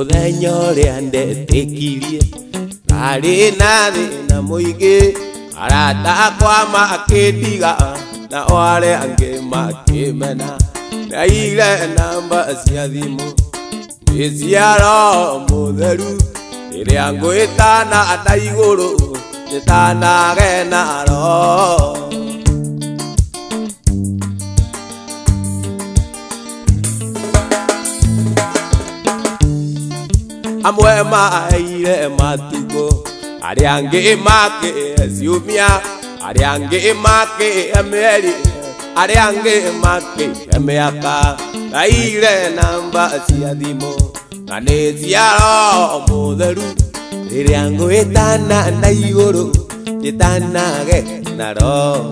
Mudenyo riande tekirie Kari nathi na muige Arata kwa makidiga Na wale ange makimena Na ile namba cia thimu Isiaro mutheru Iria ngwitana na iguru Jitana genaro Amwe maire matuko Ariange make siumia Ariange make emeri Ariange make emeaka Aire namba cia thimo Naneziaro mutheru Iriango etana na iguru Jitana genaro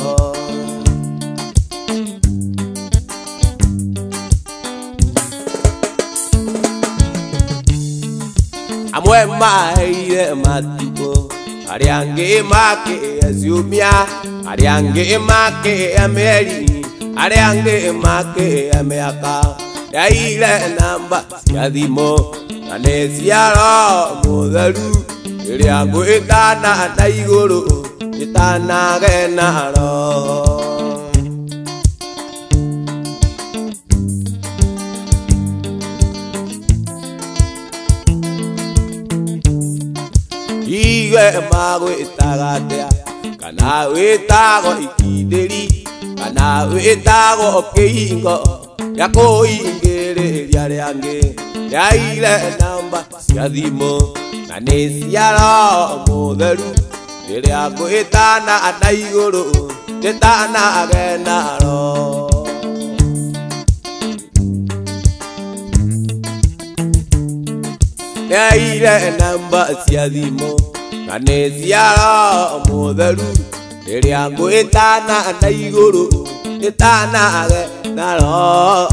Amwe maire matuko Ariange make siumia Ariange make emeri Ariange make emeaka Yaile namba cia thimo Naneziaro mutheru Iriango etana na iguru Jitana genaro Iwe magwitaga kana witago ikinderi kana witago kiingo ya kuingiriria riange yaile namba cia thimo na niciaro mutheru riria ngwitana na iguru jitana genaro yaile namba cia thimo na niciaro mutheru riria ngwitana na iguru jitana genaro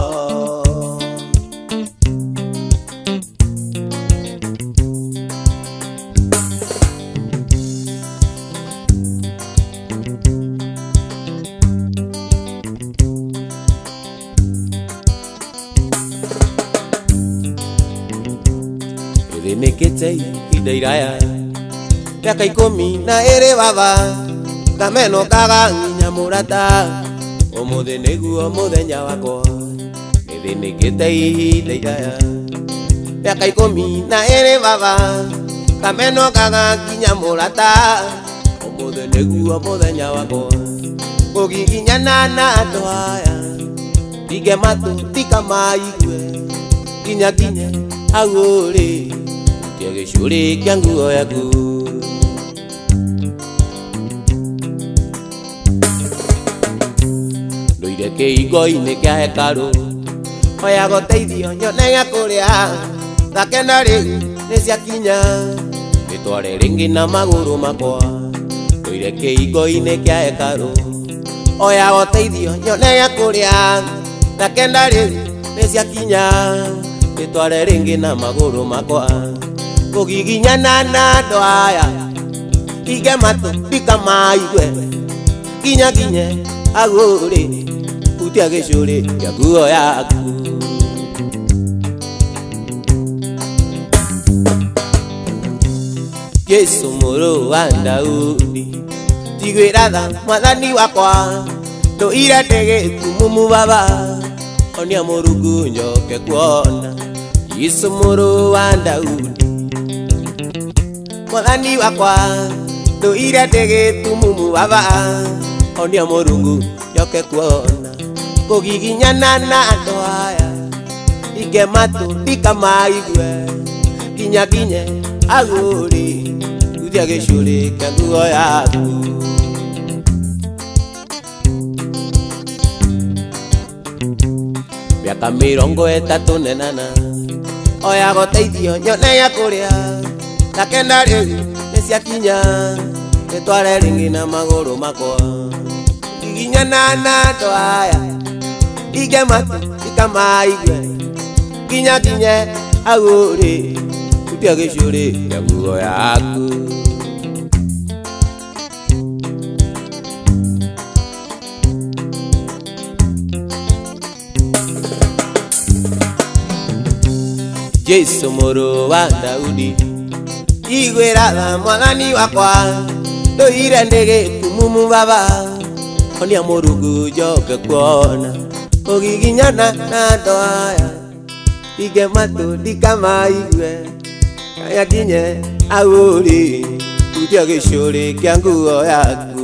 Nikitei idairaya Miaka 12 baba Kameno kaga nginya murata Umuthi niguo muthenya wakwa Nikitei idairaya Miaka 12 baba Kameno kaga nginya murata Umuthi niguo muthenya wakwa Kugiginyana na andu aya Tige matu tika maigwe Kinya kinya aguri Gicuri kia nguo yaku Nduire kiingo-ini kia hekaru Oya guteithio nyone gĩa kũrĩa Thakena rĩu nĩciakinya Nĩtware rĩngĩ na magũrũ makwa Nduire kiingo-ini kia hekaru Oya guteithio nyone gĩa kũrĩa Thakena rĩu nĩciakinya Nĩtware rĩngĩ na magũrũ makwa Kugiginyana na andu aya Ige matu tika maigwe Kinya kinye aguri Utia gicuri kia nguo yaku Yesu mũrũ wa Daudi Tigwĩra tha mwathani wakwa Ndũire ndĩgĩtumumu baba Onia Mũrungu njoke kuona Yesu mũrũ wa Daudi Mwathani wakwa Ndũire ndĩgĩtumumu baba Onia Mũrungu njoke kuona Kugiginyana na andu aya Ige matu tika maigwe Kinya kinye aguri Utia gicuri kia nguo yaku Miaka 38 Oya guteithio nyone gĩa kũrĩa Thakena rĩu nĩciakinya Nĩtware rĩngĩ na magũrũ makwa Giginyana na andu aya Ige matu tika maigwe Kinya kinye aguri Utia gicuri kia nguo yaku Jesu mũrũ wa Daudi igwĩra mwathani wakwa ndũire ndĩgĩkumumu baba onia mũrungu njoke kuona ũgiginyana na andũ aya ige matũ ndikamaigue kaya nginye agũri utia gĩcũrĩ kĩa nguo yaku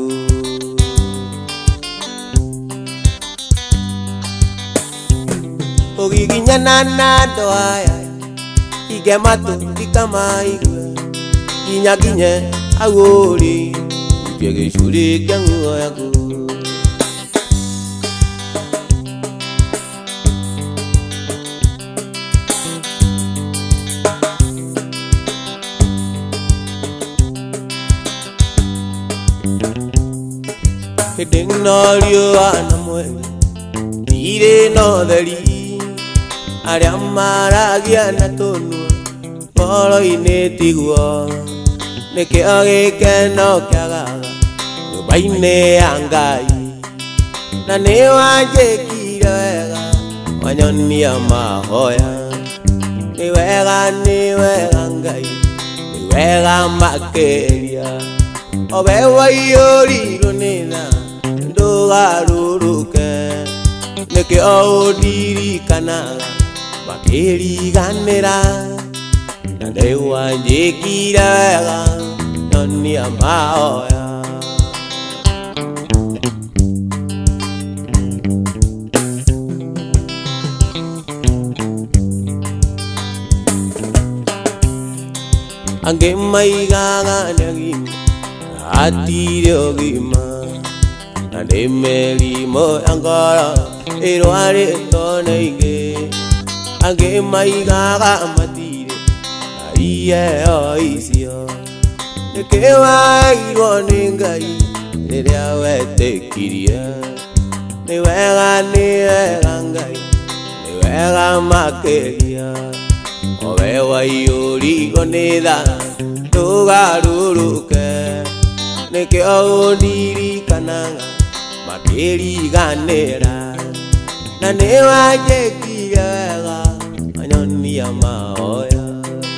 ũgiginyana na andũ aya ige matũ ndikamaigue nginya nginye agũri utia gĩcũrĩ kĩa nguo yaku Hiding no riũa na mweri ndirĩ na ũtheri arĩa maragia na tũnua ngoro-inĩ tiguo nĩkĩo gĩkeno kĩagaga nyũmba-inĩ ya Ngai na nĩ wanjĩkire wega wanyonia mahoya nĩ wega Ngai nĩ wega makĩria owe waiyũrirwo nĩ tha ndũgarũrũke nĩkĩo ũndirikanaga makĩriganĩra na nĩ wanjĩkire wega nyonia mahoya angĩ maigaga nĩagima atire ũgima na nĩ mĩrimũ ya ngoro ĩrwarĩtwo nĩ ingĩ angĩ maigaga matirĩ na iheo icio nĩkĩ wairwo nĩ Ngai rĩrĩa wetĩkirie nĩ wega Ngai nĩ wega makĩria owe waiyũrirwo nĩ tha ndũgarũrũke nĩkĩo ũndirikanaga makĩriganĩra na nĩ wanjĩkire wega wanyonia mahoya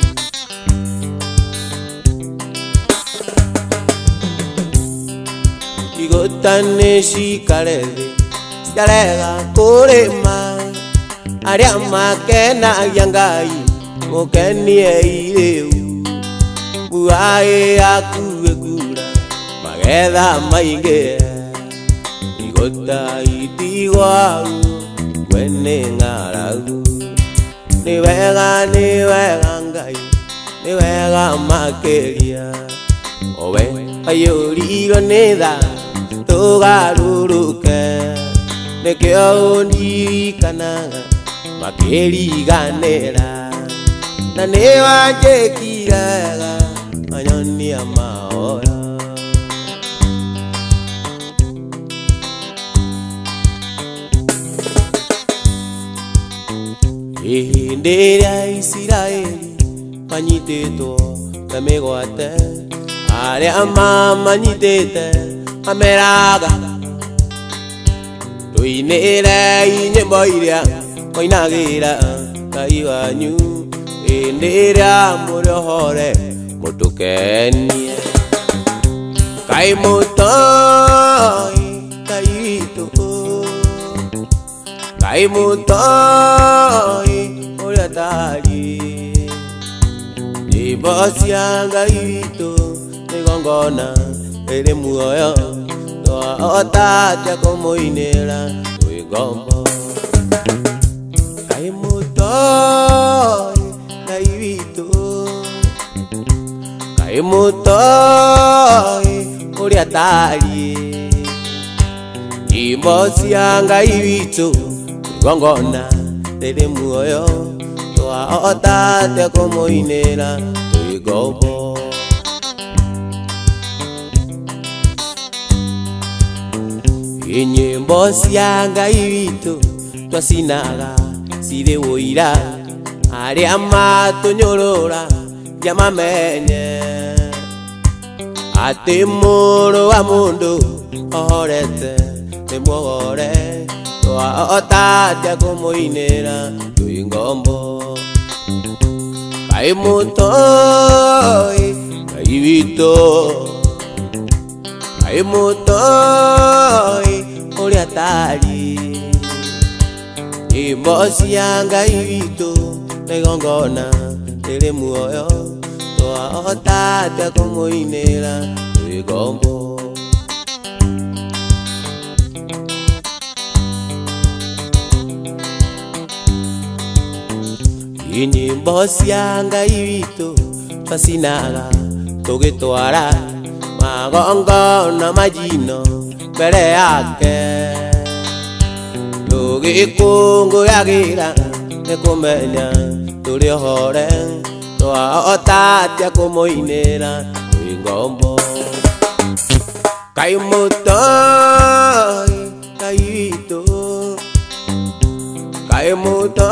igũta nĩcikare thĩ cikarega kũrĩma arĩa makenagia Ngai mũkenie irĩu mbura ĩyakuĩkura magetha maingĩ igũta itigwaru we nĩ ng'aragu nĩ wega Ngai nĩ wega makĩria owe waiyũrirwo nĩ tha ndũgarũrũke nĩkĩo ũndirikanaga makĩriganĩra na nĩ wanjĩkire wega wanyonia mahoya hĩndĩ ĩrĩa Isiraeli manyitĩtwo na mĩgwate arĩa mamanyitĩte mameraga tũinĩre nyĩmbo iria moinagĩra Ngai wanyu hĩndĩ ĩrĩa mũrĩ ohore mũtũkenie Ngai mũtoi Ngai witũ Ngai mũtoi ũrĩa tariĩ nyĩmbo cia Ngai witũ nĩ igongona rĩrĩ muoyo twahota atĩa kũmũinĩra twĩ ngombo Ngai mũtoi Ngai witũ Ngai mũtoi ũrĩa tariĩ nyĩmbo cia Ngai witũ igongona rĩrĩ muoyo twahota atĩa kũmũinĩra twĩ ngombo nyĩmbo cia Ngai witũ twacinaga cirĩ ũira arĩa matũnyũrũra mamenye atĩ mũrũ wa mũndũ ohorete nĩ muogore twahota atĩa kũmũinĩra twĩ ngombo Kai muto kai vito kai muto ori atari ibosi anga vito negongona tere muoyo toa otata como inera igombo Ini bosi anga ito fasinaga tugitwara magongo na majino mbere yake tugikungu yagira nikumenya turi hore twaotatia kumuinira ingombo kai muto kai ito kai muto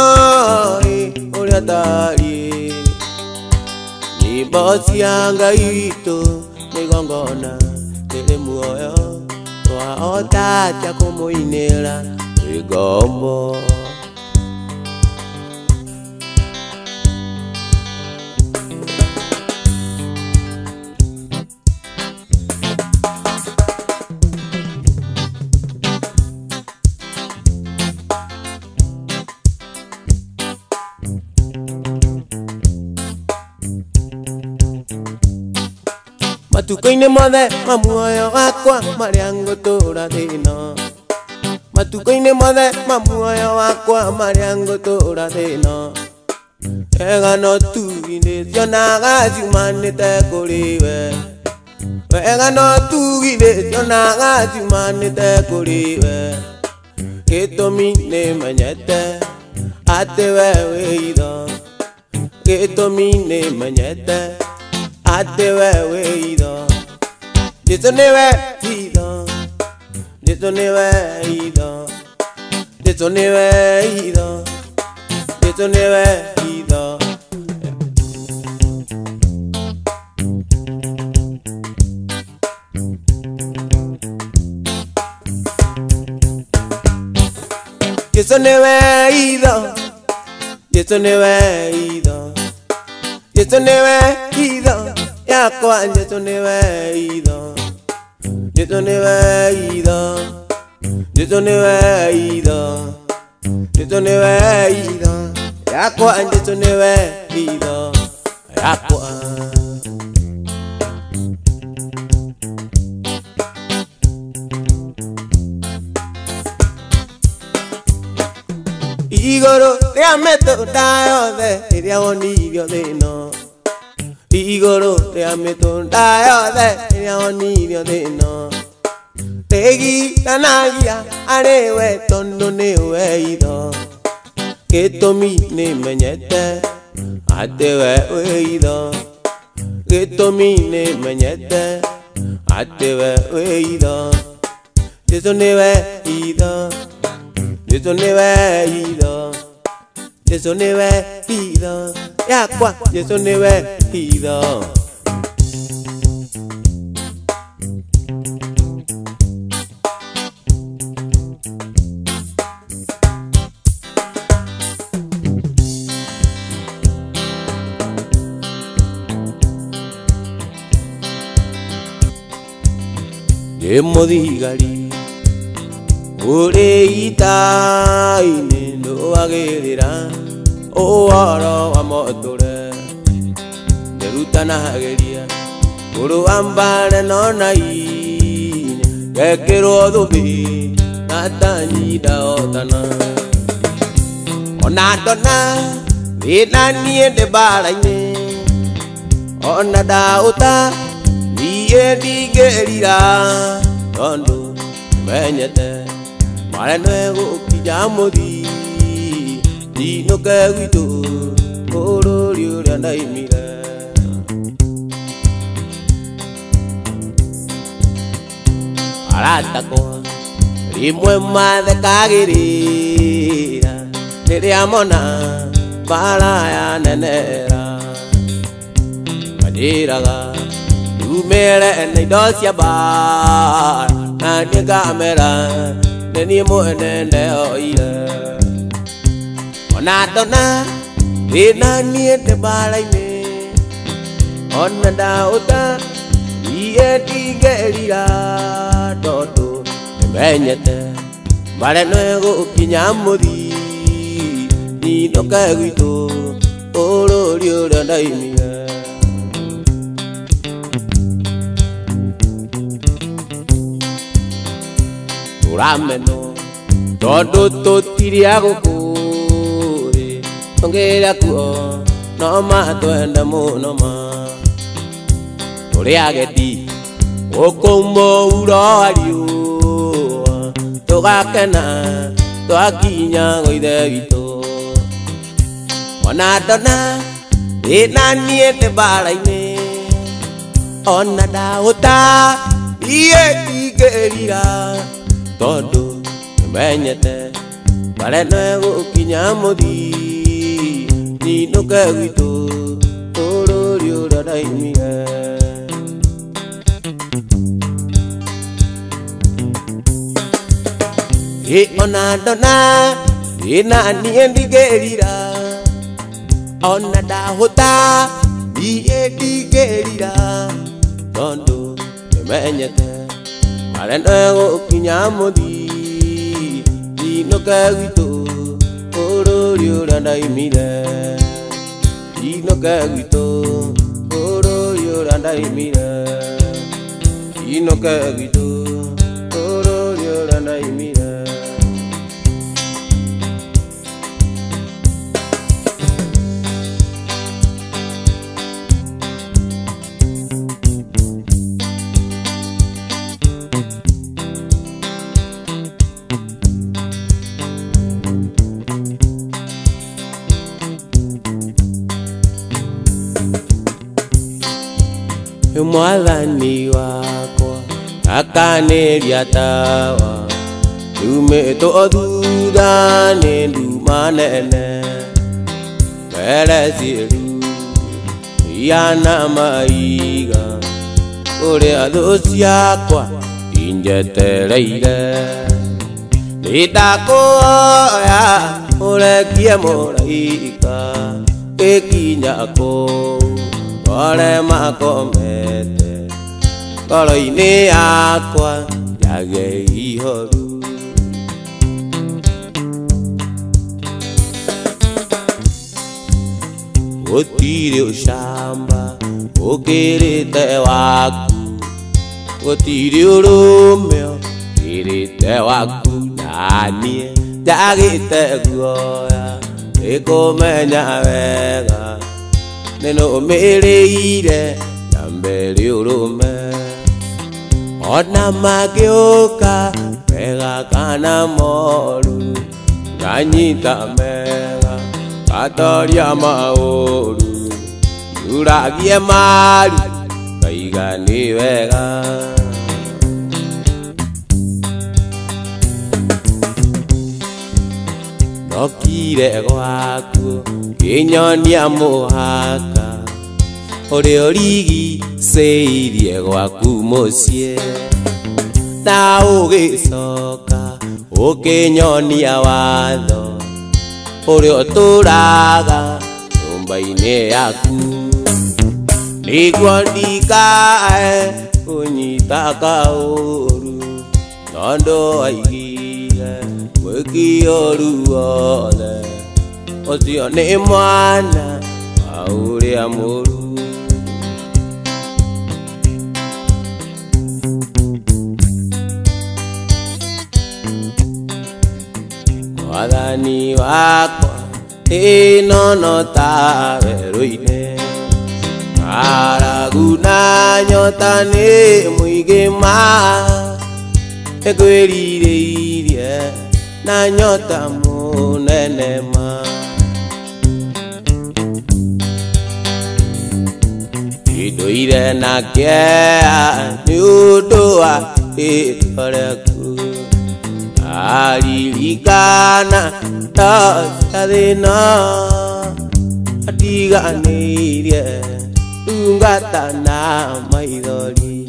Dari ni bosi anga ito negongona tele muoyo toa otata como inera igombo Matukoine mothe mamuoyo wakwa mariango tura thino Matukoine mothe mamuoyo wakwa mariango tura thino Ega no tugine cionaga ciumanite kuriwe Ega no tugine cionaga ciumanite kuriwe Gitumi nimenyete ati we witho Gitumi nimenyete ati we ido Jesu niwe ido Jesu niwe ido Jesu niwe ido Jesu niwe ido Jesu niwe ido Jesu niwe ido Jesu niwe ido Yakwa Jesu niwe ido Jesu niwe ido Jesu niwe ido Jesu niwe ido Yakwa Jesu niwe ido Yakwa Igoro ria meto dayo de ria onibio de no Igoro ria meto dayo de ria onibio de no Tegi kanagia arewe tondo newe ido Ketomi ne menyete atewe ido Ketomi ne menyete atewe ido Jesu newe ido Jesu niwe ido Jesu niwe ido Yakwa Jesu niwe ido Yemodigari Ure itaine ndo agerera Oaro wa motore Derutana hageria Uru ambare nona ine Gekero dobe Natanyida otana Onadona Vina niende baraine Ona dauta Niye digerira Tondo Menyete Mare nuego kijamodi Dino kewito Oro liura naimire Aratako Rimwe madhe kagirira Niriamona Baraya nenera Majiraga Lumere neidosia bar Nani kamera Neni mo enende oile Onadona Ena niente balaime Ona dauta Ie tigerira Toto Menyete Bale nuego kinyamuthi Nino kagwito Oro riura daimia Urameno Todo totiria gukure Ongera kuo No matuenda muno ma Uri ageti Okombo urario Tugakena Twakinya goithe wito Ona dona Ena niente balaine Ona dauta Ie tigerira Todo Menyete Bale nuego kinyamuthi Nino kagwito Oro riura daimia Ona dona Ena niendigerira Ona dauta Ie tigerira Todo Menyete Bale nuego kinyamuthi Nino kagwito Oro riura daimia Nino kagwito Oro riura daimia Nino kagwito Oro riura daimia Mwathani wakwa akaneria tawa Tumĩtwo thutha nĩ nduma nene Mbere ciĩru iana maiga Ũrĩa thũ ciakwa injetereire Nĩndakũhoya ũrekie mũraika Gĩkinya kũu Ore makomete Ngoro-inĩ yakwa Yage ihoru Gũtirĩ ũcamba Ũkĩrĩte waku Gũtirĩ ũrũme Ũkĩrĩte waku Naniĩ njagĩte guoya Nĩkũmenya wega Nĩnũmĩrĩire na mbere ũrũme Ona magĩũka mega kana moru Nganyita mega ngatoria maũru Nduragie maru ngaiga nĩ wega Ndokire gwaku ngĩnyonia mũhaka Ũrĩa ũrigicĩirie gwaku mũciĩ Na ũgĩcoka ũkĩnyonia watho Ũrĩa ũtũũraga nyũmba-inĩ yaku Nĩguo ndikae kũnyita kaũru Tondũ waigire mwĩki ũru wothe Ũcio nĩ mwana wa ũrĩa mũru Mwathani wakwa ĩnono ta werũ-inĩ Ng'aragu na nyota nĩ mũingĩ ma Nĩngwĩrirĩirie na nyota mũnene ma Ndũire na kĩeha nĩ ũndũ wa rĩĩtwa rĩaku Aririkana ta cia thĩna Atiganĩirie ndungata na maithori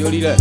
Yolile.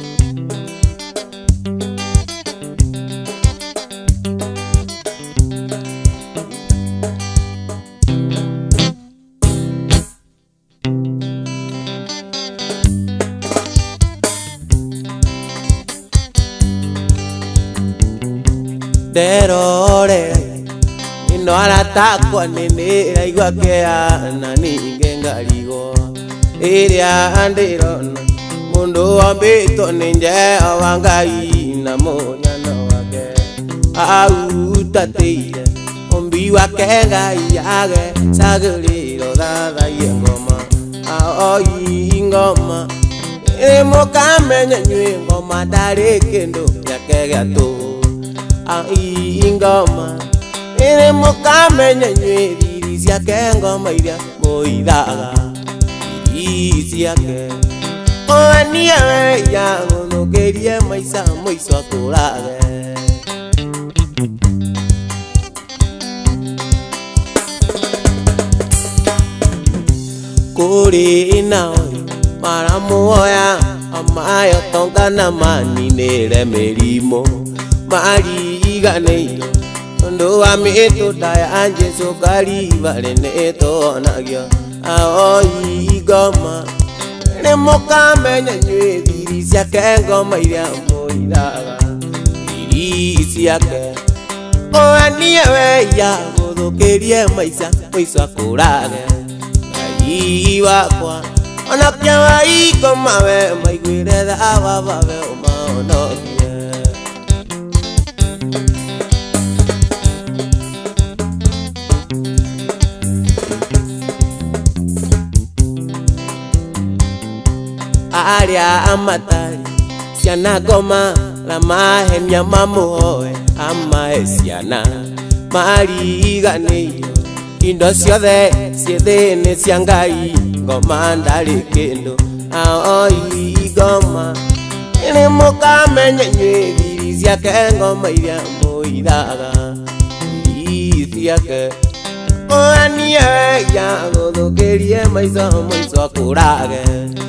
Derore ino aratakwa nene igwa kea na ninge ngarigo iria andirona mundu wambito ninje awangai na munyana wake au tateire ombi wake ngai yage saguriro dada yengoma aoi ngoma mukamenye nywe ngoma dare kendo yake gato ingoma ere mukamenye nywe riri ciake ngoma iria muithaga riri ciake oania ya ngunugerie maica muico akurage kuri nao maramuoya amayo tongana maninire mirimo mari iganeiro ndo wa mitu daya anje sokari vale neto nagyo aoi goma ne mukamenye nywe thiri ciake ngoma iria muithaga thiri ciake oanie we ya guthukirie maica muico akurage ngai wakwa ona kyawa igoma we maiguire thawa vawe umaonokie aria amatari ciana ngoma la mahenia mamuhoe amae ciana mari iganeiro indo ciothe ciethene cia ngai ngoma ndari kindu aoi ngoma ene mukamenye nywe thiri ciake ngoma iria muithaga thiri ciake oanie ya guthukirie maica muico akurage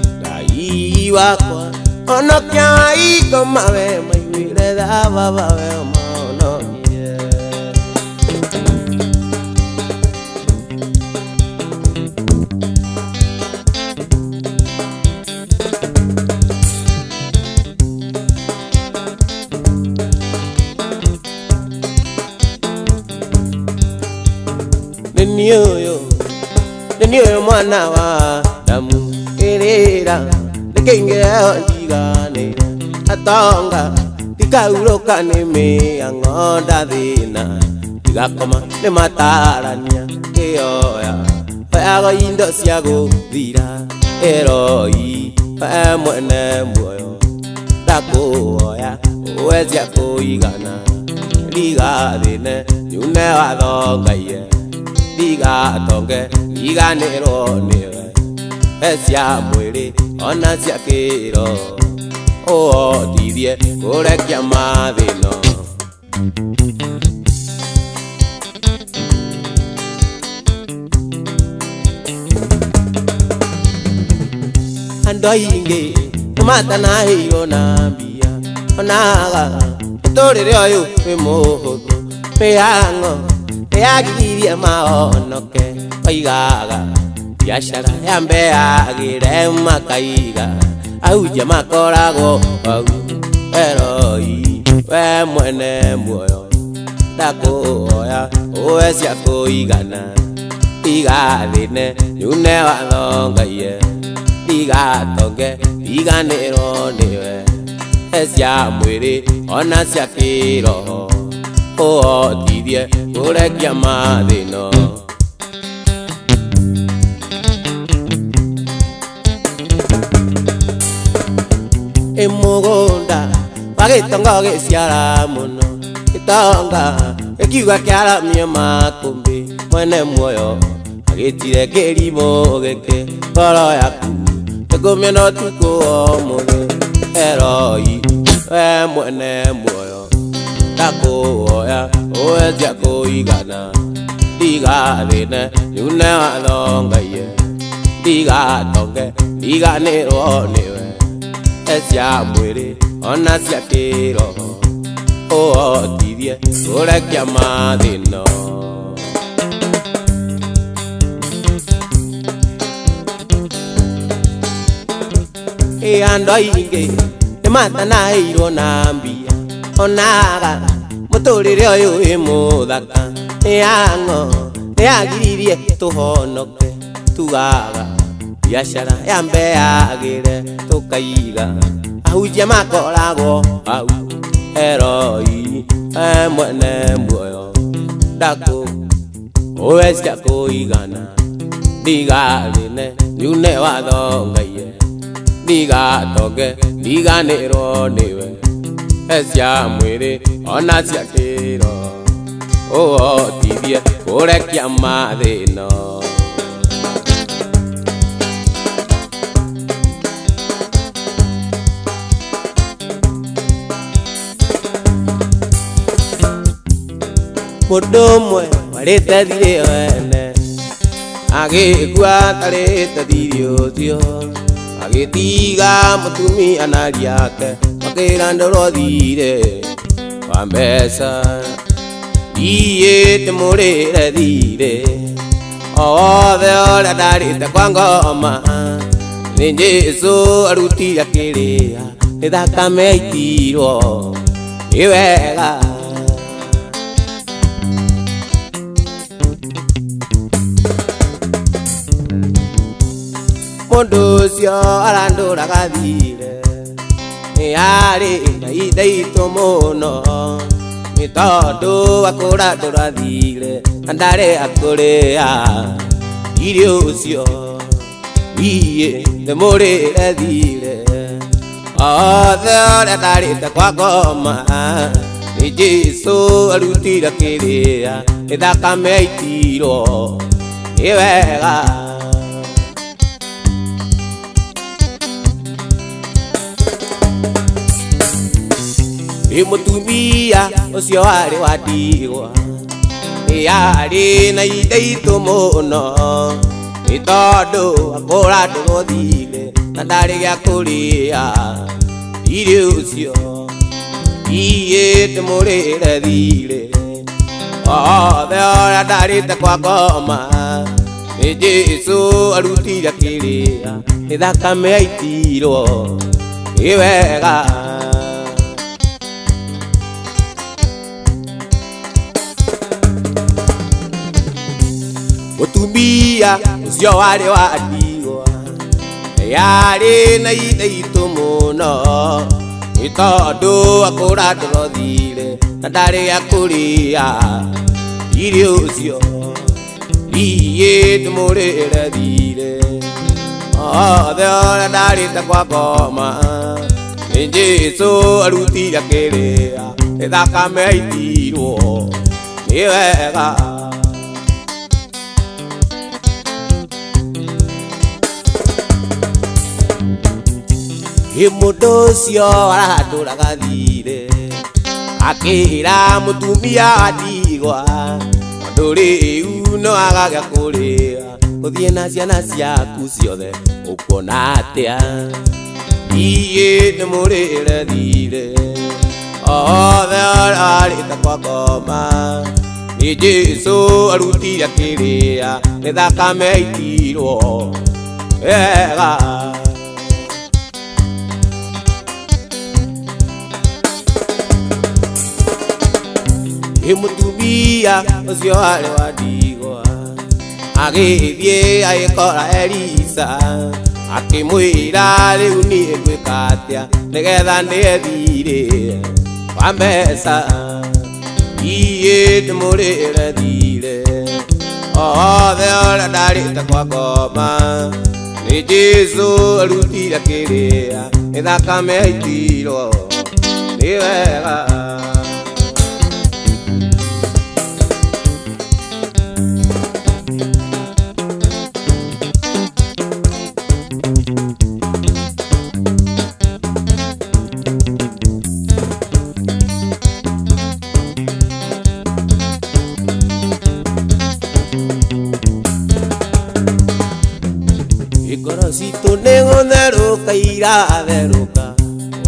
wakwa onokia igoma we maiguire thawa vawe umaonokie Nenioyo mwana wa damu irira Kengea ndigane atonga tikauroka nime angonda thina tigakoma ne matarania kioya pago indo cia guthira eroi pa mwene muoyo takuoya wezia kuigana ligathine nyune wathongaie ligatonge iganiro niwe ecia mwiri ona cia kiro othithie kurekia mathino andu aingi matanaheirwo na mbia onaga muturire uyu wi muhuthu mihango yagirie maonoke oigaga biashara ya mbeagire makaiga auja makoragwo au eroi we mwene muoyo ndakuoya uwecia kuigana igathine nyune wathongaie igatonge iganiro niwe ecia mwiri ona cia kiroho othithie kurekia mathino emugunda bagitonga giciara muno gitonga ekiuga kiaramia makumbi mwene muoyo agitire kirimo gike ngoro yaku tegumia no tuko muthi eroi we mwene muoyo ndakuoya uwecia kuigana igathine nyune wathongaie igatonge iganirwo niwe esia mwere ona cia kiro o tirie ora kia mathino e ando inge te mata na iro na mbia onaga muturire oyu e muthaka e ango e agiririe tuhonoke tugaga biashara ya mbeagire tukaiga ahujia makorago au eroi mwene muoyo dako owesia kuigana digarine yune wathongaie digatoge diganiro niwe esia mwiri ona cia kiro tithie kurekia mathino mundu mwe warite thiri wene agikua tarite thiri ucio agitiga mutumia na riake makira ndoro thire wa mbeca iye temurire thire othe oria ndarite kwa ngoma ni Jesu arutire kiria ni thakame aitirwo ni wega mundu ucio aranduraga thire ni ari na ithaitũ muno ni tondu akurandura thire na ndari akuria irio ucio iye ndimurire thire othe oria ndarite kwa ngoma ni Jesu arutire kiria ni thakame aitirwo ni wega mutumia ucio wari wa ndigwa ni ari na ithaitũ muno ni tondu akurandurwo thire na ndari gia kuria irio ucio iye ndimurire thire othe oria ndarite kwa ngoma ni Jesu arutire kiria ni thakame aitirwo ni wega mutumia ucio wari wa ndigwa yari na ithaitũ muno ni tondu akurandurwo thire na ndari gia kuria irio ucio iye ndimurire thire othe oria ndarite kwa ngoma ni Jesu arutire kiria ni thakame aitirwo ni wega mundu ucio aranduraga thire akira mutumia wa ndigwa tondu riu no agaga kuria uthie na ciana ciaku ciothe ukuona atia iye ndimurire thire othe oria arite kwa ngoma ni Jesu arutire kiria ni thakame aitirwo wega mutumia ucio wari wa ndigwa agithie agikora Elisa akimwira riu nie ngwika atia nigetha ndie thire wa mbeca iye ndimurire thire othe oria ndarite kwa ngoma ni Jesu arutire kiria ni thakame aitirwo ni wega Ikorocito nengo neruka iratheruka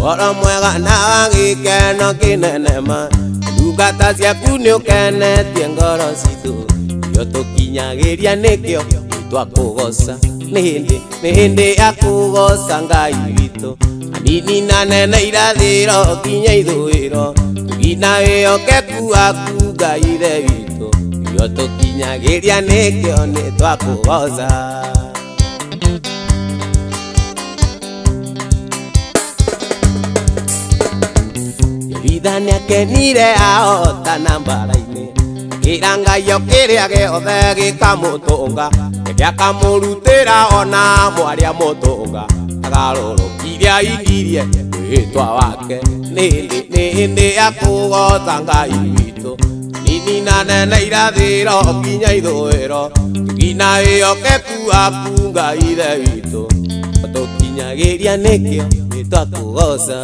oro mwega na wagikeno kinene ma ndungata ciaku nĩ ũkenetie ngoro citũ iyo tũkinyagĩria nĩkĩo twakũgoca nĩ hĩndĩ ya kũgoca Ngai witũ anini na nene irathĩro nginya ithũĩro tũgina wĩhokeku waku Ngai ithe witũ iyo tũkinyagĩria nĩkĩo nĩ twakũgoca. Nĩ akenire ahotana mbara-inĩ akĩra Ngai o kĩrĩa gĩothe gĩkamũtũnga gĩakamũrutĩra ona mwarĩa mũtũnga agarũrũkirie aigirie rĩĩtwa wake nĩ hĩndĩ ya kũgoca Ngai witũ nini na nene irathĩro nginya ithũĩro tũgina wĩhokeku waku Ngai ithe witũ tũkinyagĩria nĩkĩo nĩ twakũgoca.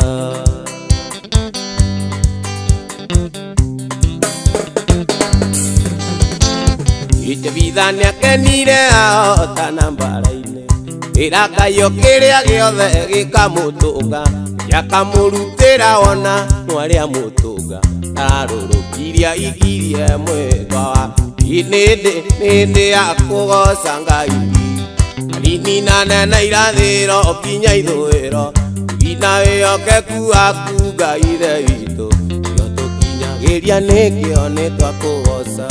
Itebitha nĩ akenire ahotana mbara-inĩ ĩra Ngai o kĩrĩa gĩothe gĩkamũtũnga gĩakamũrutĩra ona mwarĩa mũtũnga ararũrũkirie aigirie mwĩtwa wake nĩ hĩndĩ ya kũgoca Ngai anini na nene irathĩro nginya ithũĩro tũgina wĩhokeku waku Ngai ithe witũ iyo tũkinyagĩria nĩkĩo nĩ twakũgoca.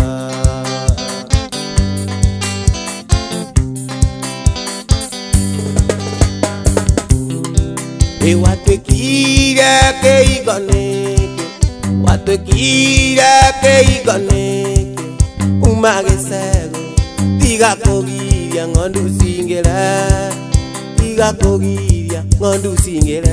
Watwĩkire kĩhingo nĩkĩ watwĩkire kĩhingo nĩkĩ uma gĩcegũ tiga kũgiria ng'ondu cingĩre tiga kũgiria ng'ondu cingĩre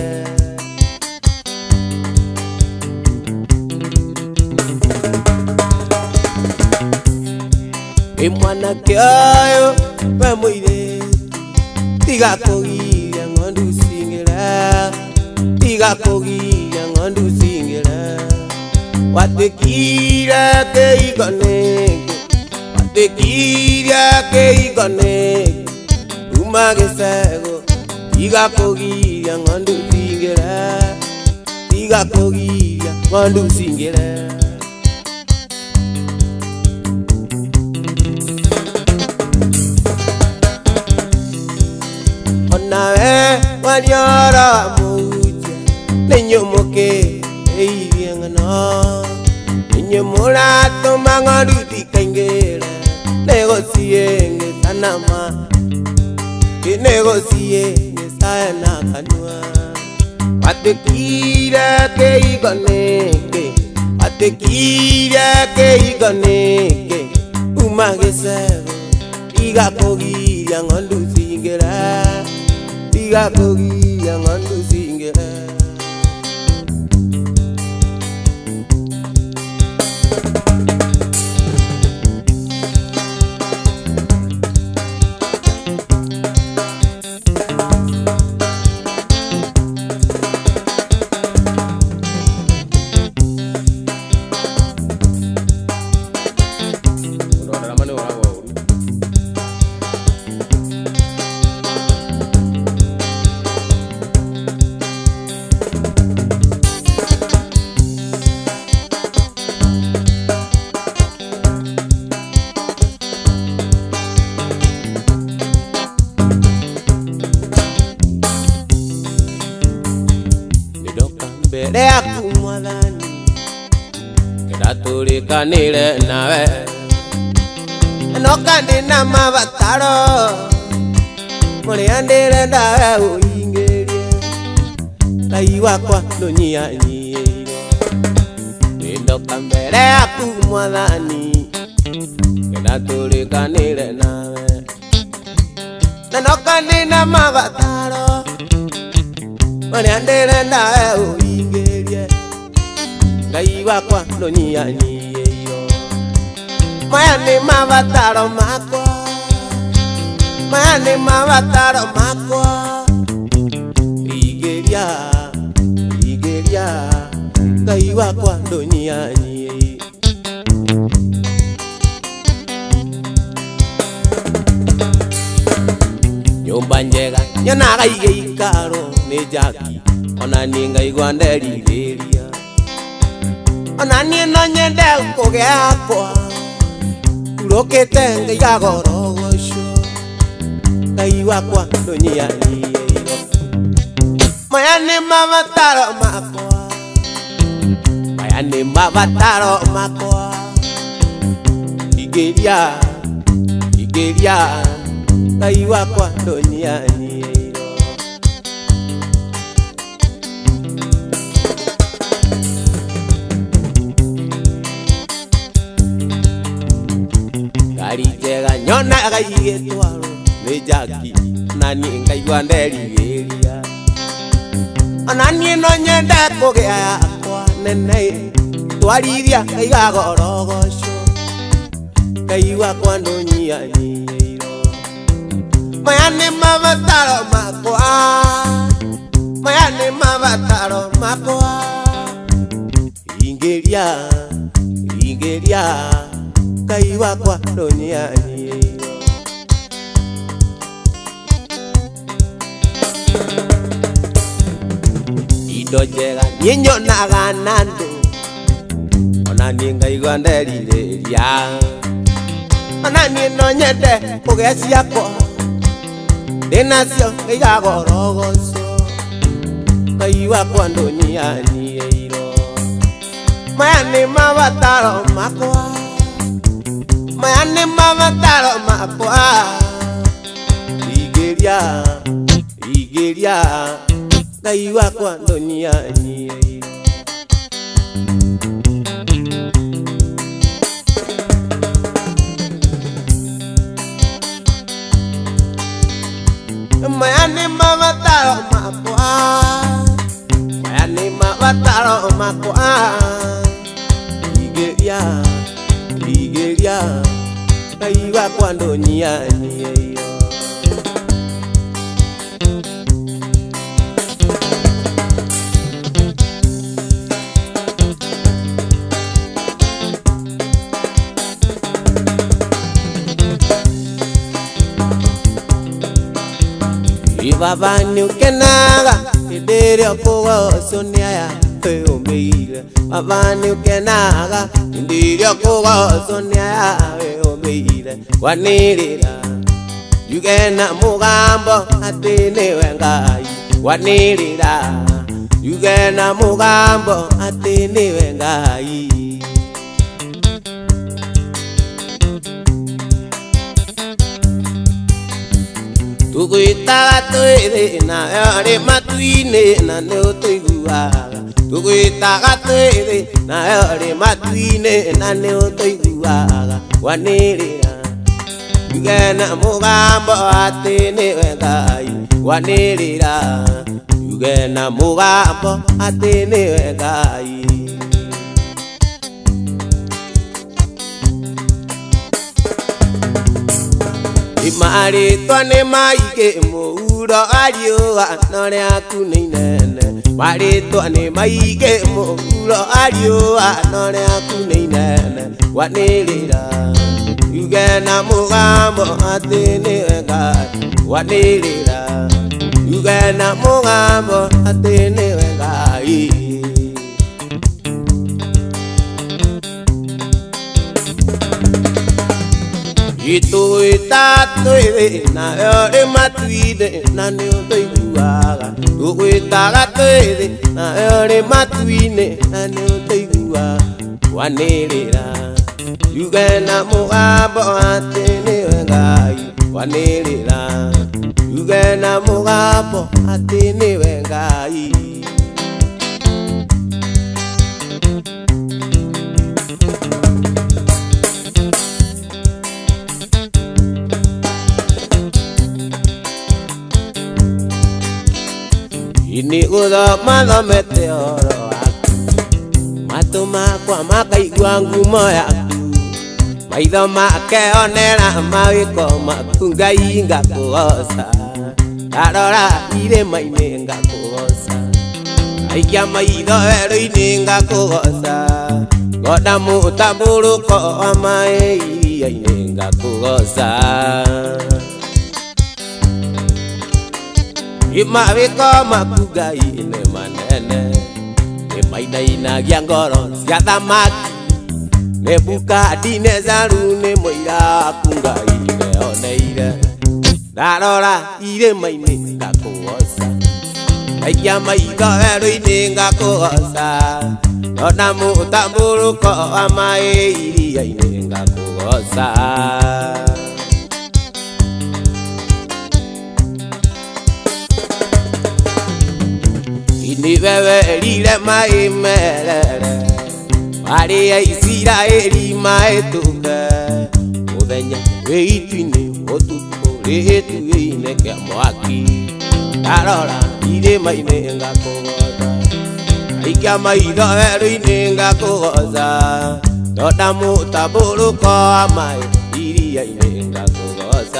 mwanake ũyũ we mũirĩtu tiga kũgiria ng'ondu cingĩre tiga kũgiria ng'ondu cingĩre watwĩkire kĩhingo nĩkĩ watwĩkire kĩhingo nĩkĩ uma gĩcegũ tiga kũgiria ng'ondu cingĩre tiga kũgiria ng'ondu cingĩre. Nawe wanyora muje nenyumuke eirie ngano nenyumura ng'ondu tikaingĩre negocienge sanama negocienge sana kanua watwĩkire kĩhingo nĩkĩ watwĩkire kĩhingo nĩkĩ uma gĩcegũ tiga kũgiria ng'ondu cingĩre tiga kũgiria ng'ondu cingĩre. Mbere yaku Mwathani ndatũrĩkanĩre nawe enoka ndĩna mabataro mũrĩa ndĩrenda we ũhingĩrie Ngai wakwa ndũnyihanyiĩirwo ndoka mbere yaku Mwathani ndatũrĩkanĩre nawe enoka ndĩna mabataro mũrĩa ndĩrenda we ũhingĩrie Ngai wakwa ndũnyihanyiĩirwo maya nĩ mabataro makwa maya nĩ mabataro makwa hingĩria hingĩria Ngai wakwa ndũnyihanyiĩirwo. Nyũmba njega nyonaga igĩikarwo nĩ njaki ona niĩ ngaigua nderirĩria, ona niĩ no nyende kũgĩa kwa urũkĩte ngaiga gorogoco, Ngai wakwa ndũnyihanyiĩro. Maya nĩ mabataro makwa, maya nĩ mabataro makwa, ingĩria Ngai wakwa ndũnyihanyiĩro. Ngari njega nyonaga igĩtwarwo nĩ njaki, na niĩ ngaigua nderirĩria, ona niĩ no nyende kũgĩa yakwa nene, twarithia ngaiga gorogoco, Ngai wakwa ndũnyihanyiĩro. Maya nĩ mabataro makwa, maya nĩ mabataro makwa, ingĩria Ngai wakwa ndũnyihanyiĩro. Indo njega niĩ nyonaga na andũ, ona niĩ ngaigua nderirĩria, ona niĩ no nyende kũgĩa ciakwa, ndĩnacio ngaiga gorogoco, Ngai wakwa ndũnyihanyiĩro. Maya nĩ mabataro makwa, maya nĩ mabataro makwa, ingĩria Ngai wakwa ndũnyihanyiĩro. Maya nĩ mabataro makwa, maya nĩ mabataro makwa, ingĩria Ngai wakwa ndũnyihanyiĩro. Baba nĩũkenaga hĩndĩ ĩrĩa ũkũgocwo nĩ aya wĩyũmĩire, Baba nĩũkenaga hĩndĩ ĩrĩa ũkũgocwo nĩ aya wĩyũmĩire, wanĩrĩra yuge na mũgambo atĩ nĩwe Ngai, wanĩrĩra yuge na mũgambo atĩ nĩwe Ngai. Tũgwĩtaga twĩrĩ nawe ũrĩ matu-inĩ na nĩũtũiguaga, tũgwĩtaga twĩrĩ nawe ũrĩ matu-inĩ na nĩũtũiguaga, wanĩrĩra yuge na mũgambo atĩ nĩwe Ngai, wanĩrĩra yuge na mũgambo atĩ nĩwe Ngai. Marĩtwa nĩ maingĩ mũhuro wa riũa no rĩaku nĩ inene, marĩtwa nĩ maingĩ mũhuro wa riũa no rĩaku nĩ inene, wanĩrĩra yuge na mũgambo atĩ nĩwe Ngai, wanĩrĩra yuge na mũgambo atĩ nĩwe Ngai. Tũgwĩta twĩrĩ nawe ũrĩ matu-inĩ na nĩũtũiguaga, tũgwĩtaga twĩrĩ nawe ũrĩ matu-inĩ na nĩũtũiguaga, wanĩrĩra yuge na mũgambo atĩ nĩwe Ngai, wanĩrĩra yuge na mũgambo atĩ nĩwe Ngai. Ini gũthoma thomete ũhoro waku, matũ makwa makaigua ngumo yaku, maitho makeonera mawĩko maku, Ngai ngakũgoca, ndarora irĩma-inĩ ngakũgoca, ngaikia maitho werũ-inĩ ngakũgoca, ngoda mũtambũrũko wa maĩ iria-inĩ ngakũgoca. Imawiko makugai ne manene ne maina ina giangoro cia thamaki ne buka dine zaru ne moira kungai ne oneire darora ire maine ngakuosa aikia maitho werũ-inĩ ngakuosa ona mũtambũrũko wa maĩ iria-inĩ ngakuosa ni wewe lile mai merere ari ya Isiraeli mai tuke muthenya witu-ini utuku ritu ine kia mwaki arora ire maine ngakugoza aikia maitho werũ-inĩ ngakugoza nona mũtambũrũko wa maĩ iria-inĩ ngakugoza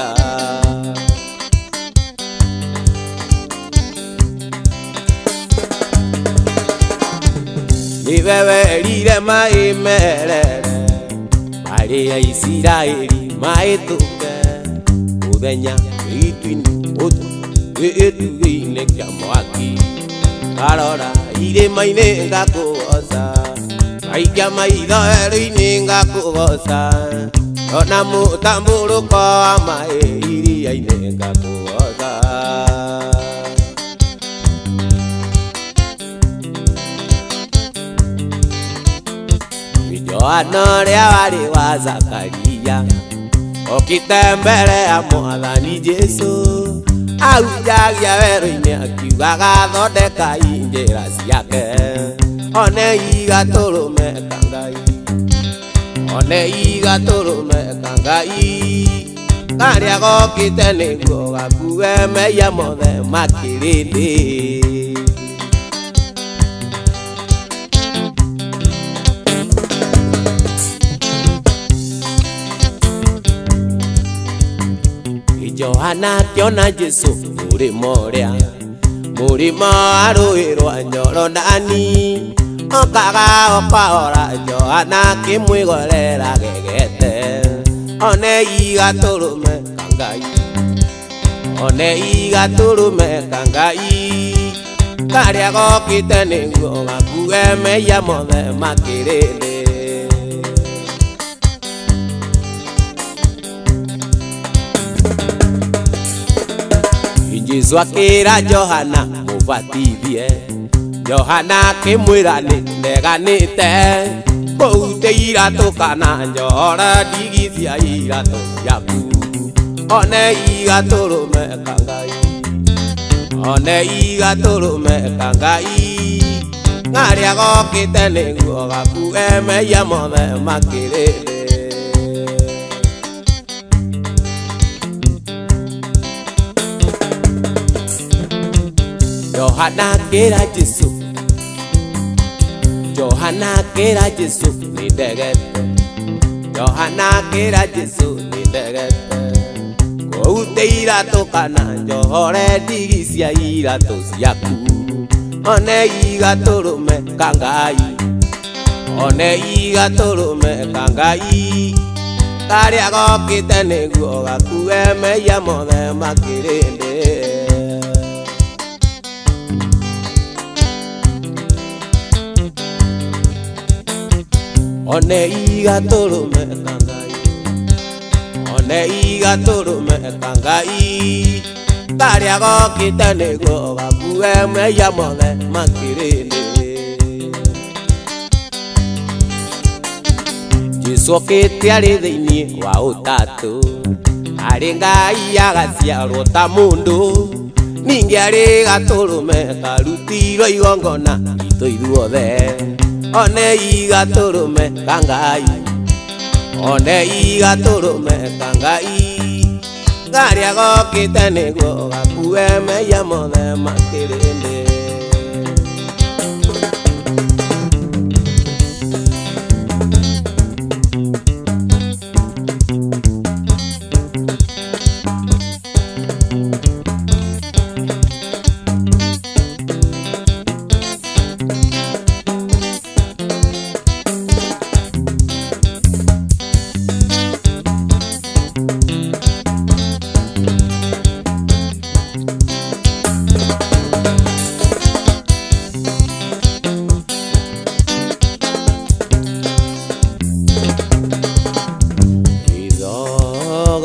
ni wewe lile mai merere ari ya Isiraeli mai tuke muthenya witu-ini utuku ine kia mwaki arora ire maine ngakugoza aikia maitho werũ-inĩ ngakugoza nona mũtambũrũko wa maĩ iria-inĩ ngakugoza Johana ria wari wa Zakaria okite mbere ya Mwathani Jesu aujagia werũ-inĩ akiugaga thondekai njĩra ciake onei gatũrũme ka Ngai onei gatũrũme ka Ngai karĩa gokĩte nĩguo gakue mehia mothe makĩrĩndĩ Johana kiona Jesu mũrĩmo wa rũĩ rwa Jorodani okaga okahora Johana kĩmwĩgorera gegete onei gatũrũme ka Ngai onei gatũrũme ka Ngai karĩa gokĩte nĩguo gakue mehia mothe makĩrĩndĩ Jesu akĩra Johana mũbatithie Johana akĩmwĩra nĩ ndeganĩte kũute iratũ kana njohora ndigi cia iratũ ciaku onei gatũrũme ka Ngai onei gatũrũme ka Ngai karĩa gokĩte nĩguo gakue mehia mothe makĩrĩndĩ Johana akĩra Jesu Johana akĩra Jesu nĩ ndegete Johana akĩra Jesu nĩ ndegete kũute iratũ kana njohore ndigi cia iratũ ciaku onei gatũrũme ka Ngai onei gatũrũme ka Ngai karĩa gokĩte nĩguo gakue mehia mothe makĩrĩndĩ onei gatũrũme ka Ngai onei gatũrũme ka Ngai karĩa gokĩte nĩguo gakue mehia mothe makĩrĩndĩ Jesu okĩte arĩ thĩinĩ wa ũtatũ arĩ Ngai agaciarwo ta mũndũ ningĩ arĩ gatũrũme karutirwo igongona itũ ithuothe onei gatũrũme ka Ngai onei gatũrũme ka Ngai karĩa gokĩte nĩguo gakue mehia mothe makĩrĩndĩ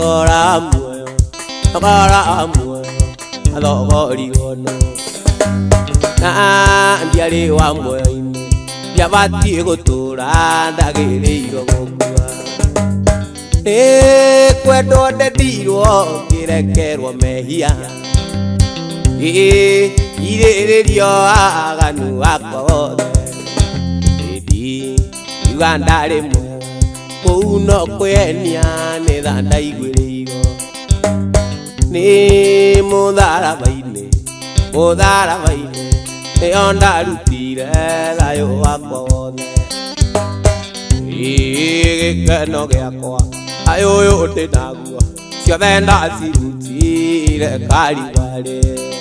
Thogora muoyo athogori wono na ndiarĩ wa muoyo-inĩ ndiabatiĩ gũtũũra ndagĩrĩirwo gũkua nĩ kwendwo ndendirwo ngĩrekerwo mehia irĩrĩrio aganu akwa wothe ngiuga ndarĩ mwega kũu no kwĩhenia nĩ tha ndaiguĩrĩirwo nĩ mũtharaba-inĩ nĩyo ndarutire thayũ wakwa wothe gĩkeno gĩakwa thayũ ũyũ ndĩ naguo ciothe ndacirutire Karibarĩ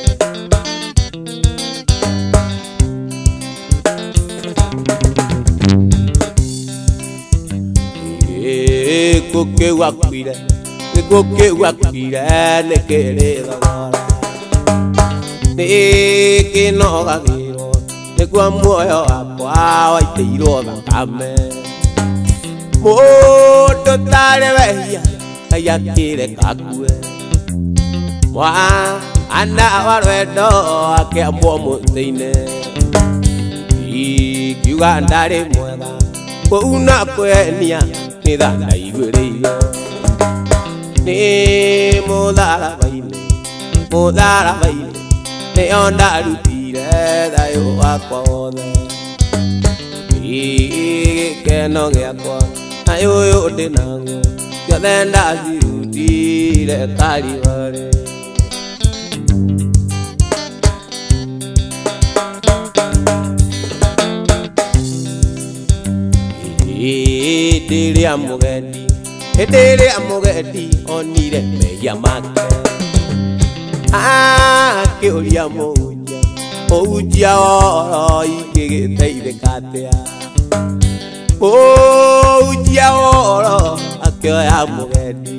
gĩkũ akuire nĩ kĩrĩ thogora nĩ kĩnogagĩrwo nĩguo muoyo wakwa waitĩirwo thakame mũndũ tarĩ wehia Ngai akĩreka akue mwana wa rwendo akĩambwo mũtĩ-inĩ ngiuga ndarĩ mwega kũu na kwĩhenia nĩ tha ndaiguĩrĩirwo nĩ mũtharaba-inĩ nĩyo ndarutire thayũ wakwa wothe gĩkeno gĩakwa thayũ ũyũ ndĩ naguo ciothe ndacirutire Karibarĩ hĩndĩ ĩrĩa mũgendi onire mehia make akĩũria mũhunjia woro ingĩgĩteithĩka atĩa mũhunjia woro akĩoya mũgendi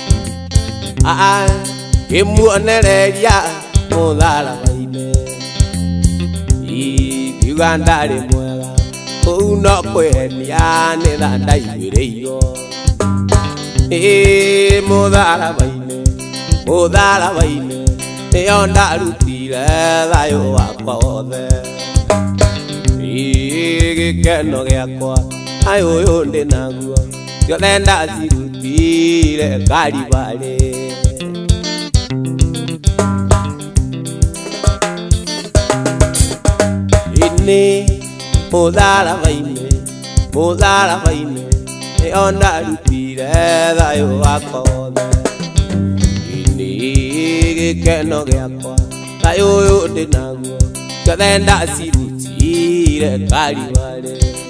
akĩmuonereria mũtharaba-inĩ ngiuga ndarĩ mwega kũu no kwĩhenia nĩ tha ndaiguĩrĩirwo nĩ mũtharaba-inĩ nĩyo ndarutire thayũ wakwa wothe gĩkeno gĩakwa thayũ ũyũ ndĩ naguo ciothe ndacirutire Karibarĩ nĩ mũtharaba-inĩ nĩyo ndarutire thayũ wakwa wothe gĩkeno gĩakwa thayũ ũyũ ndĩ naguo ciothe ndacirutire Karibarĩ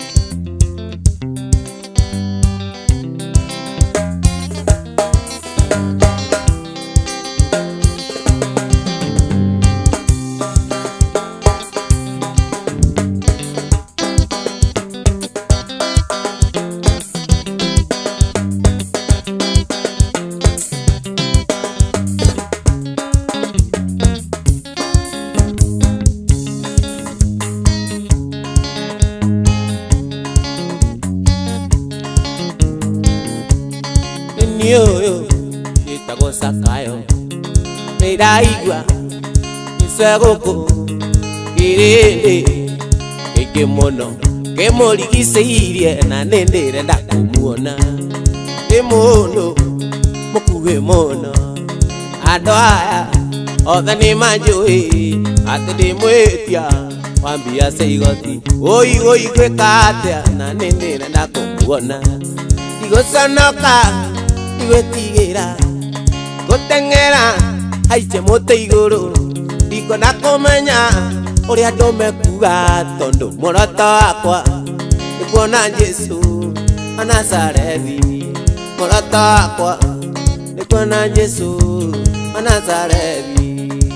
Yo, itago sakayo nĩiraigua icegũkũ kĩrĩndĩ kĩingĩ mũno kĩmũrigicĩirie na nĩndĩrenda kũmuona nĩ mũndũ mũkuhĩ mũno andũ aya othe nĩmanjũĩ atĩ ndĩ mwĩtia wa mbia cia igoti gwĩka atĩa na nĩndĩrenda kũmuona ndigũconoka gwĩtigĩra gũteng'era haice mũtĩ igũrũ ndikona kũmenya ũrĩa andũ mekuga tondũ muoroto wakwa nĩ kuona Jesũ wa Nazarethi muoroto wakwa nĩ kuona Jesũ wa Nazarethi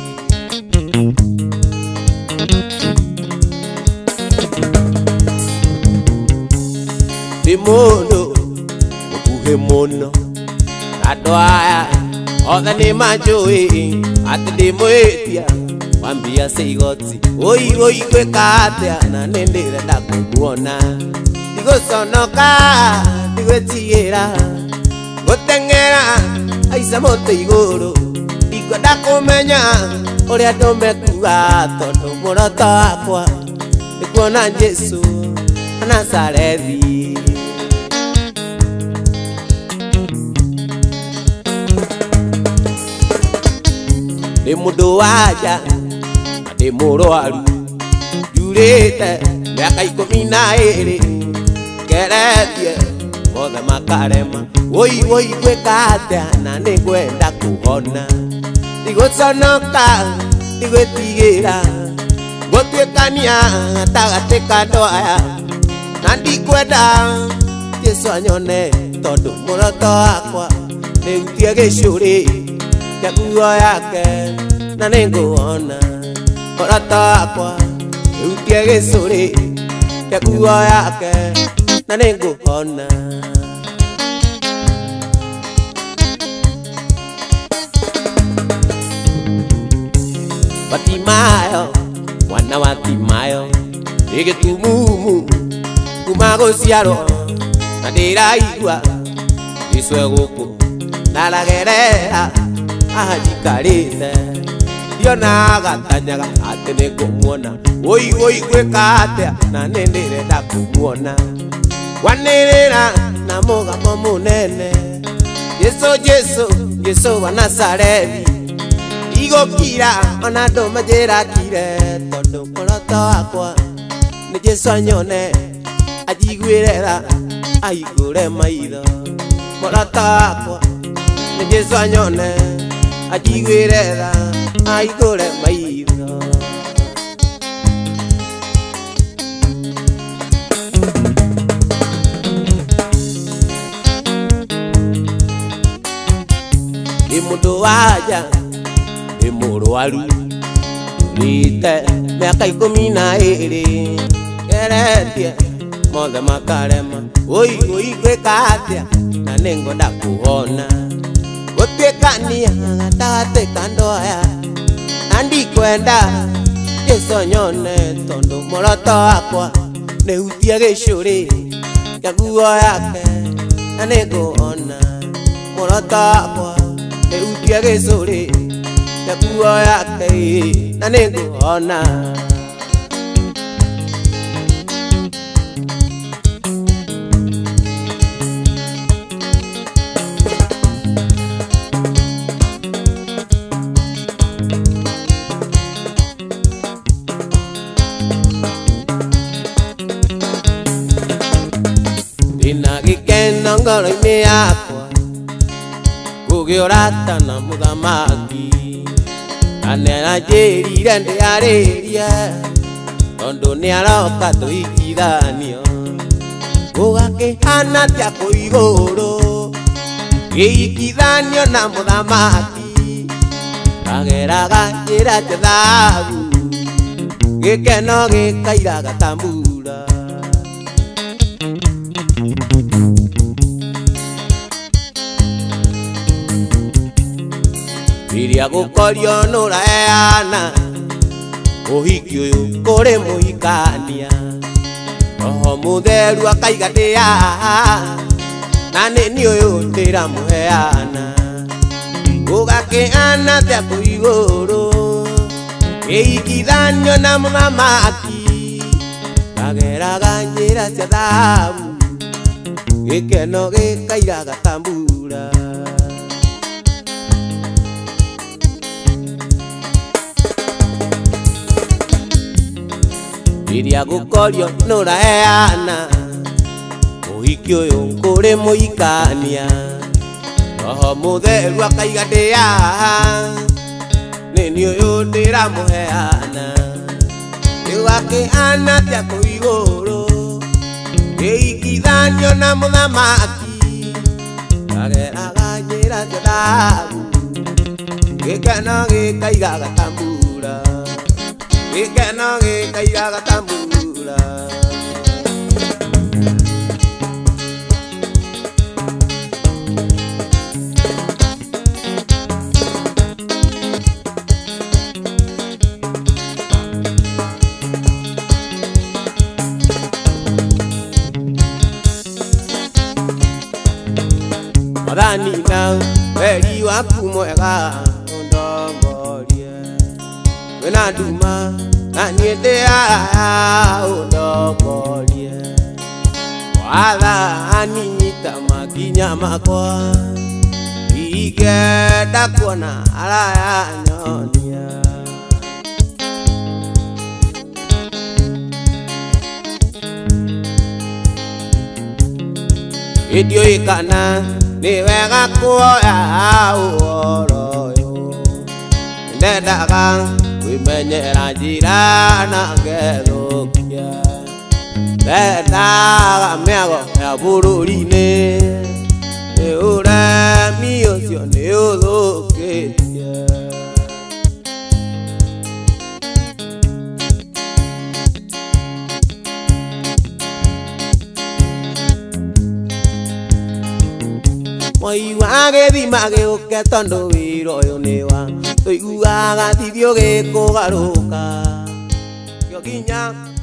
ndĩ mũndũ mũkuhĩ mũno andũ aya othe nĩmanjũĩ atĩ ndĩ mwĩtia wa mbia cia igoti gwĩka atĩa na nĩndĩrenda kũmuona ndigũconoka ndigwĩtigĩra gũteng'era aica mũtĩ igũrũ ndikwenda kũmenya ũrĩa andũ mekuga tondũ mũroto wakwa nĩ kuona Jesu wa Nazarethi. Ndĩ mũndũ wa-nja na ndĩ mũrũaru njurĩte mĩaka 12 ngeretie mothe makarema. Woi gwĩka atĩa na nĩ ngwenda kũhona, ndigũconoka ndigwĩtigĩra gũtuĩkania gatagatĩ ka andũ aya, na ndikwenda Jesu anyone tondũ mũroto wakwa nĩũtie gĩcũrĩ kĩa nguo yake na nĩngũona. Mũroto wakwa nĩũtie gĩcũrĩ kĩa nguo yake na nĩngũona. Batimayo mwana wa Timayo nĩ gĩtumumu kuma gũciarwo, na ndĩraigua Jesũ e gũkũ ndaragerera haha njikarĩte, ndiona gatanyaga atĩ nĩ ngũmuona. Woi gwĩka atĩa na nĩ ndĩrenda kũmuona, kwanĩrĩra na mũgambo mũnene Jesũ wa Nazarethi. Igũkira ona andũ manjĩrakire tondũ mũroto wakwa nĩ Jesũ anyone anjiguĩre tha ahingũre maitho. Mũroto wakwa nĩ Jesũ anyone anjiguĩre tha ahingũre maitho. Ndĩ mũndũ wa-nja ndĩ mũrũaru njurĩte mĩaka 12 ngeretie mothe makarema. Woi gwĩka atĩa na nĩ ngwenda kũhona, gũtuĩkania gatagatĩ ka andũ aya, na ndikwenda Jesũ anyone tondũ mũroto wakwa nĩũtie gĩcũrĩ kĩa nguo yake na nĩngũona. Mũroto wakwa nĩũtie gĩcũrĩ kĩa nguo yake na nĩngũona. Ndĩna gĩkeno ngoro-inĩ yakwa kũgĩũrata na mũthamaki, na nĩanjĩrire ndĩarĩrie tondũ nĩaroka tũikithanio. Gũgakĩhana atĩa kũu igũrũ gĩikithanio na mũthamaki, kageraga njĩra cia thahabu gĩkeno gĩkaira gatambura. Rĩrĩa gũkorio nũraheana ũhiki ũyũ kũrĩ mũhikania, Roho Mũtheru akaiga ndĩ haha na nĩ niĩ ũyũ ndĩramũheana. Gũgakĩhana atĩa kũu igũrũ gĩikithanio na mũthamaki, kageraga njĩra cia thahabu gĩkeno gĩkaira gatambura. Rĩrĩa gũkorio nũraheana ũhiki ũyũ kũrĩ mũhikania, Roho Mũtheru akaiga ndĩ haha nĩ niĩ ũyũ ndĩramũheana. Gũgakĩhana atĩa kũu igũrũ gĩikithanio na mũthamaki, kageraga njĩra cia thahabu gĩkeno gĩkaira gatambura, gĩkeno gĩkaira gatambura. Mwathani na weri mwega undongorie wena nduma na niendea undongorie watha aninyita makinya makwa igenda kuona araya nyonia idio ikana ni wega kuoya uhoro uyu ndendaga kwimenyera njira na ngethukia ndendaga mĩago ya bũrũri-inĩ nĩ ũremi ũcio nĩ ũthũkĩtie Moi wa gĩthima gĩũke tondũ wĩra ũyũ nĩ wa tũiguaga thithio gĩkũgarũka kĩo nginya